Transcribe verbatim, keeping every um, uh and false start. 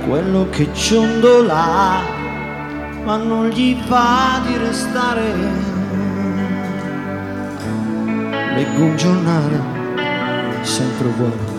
quello che ciondola ma non gli va di restare. Leggo un giornale sempre uguale,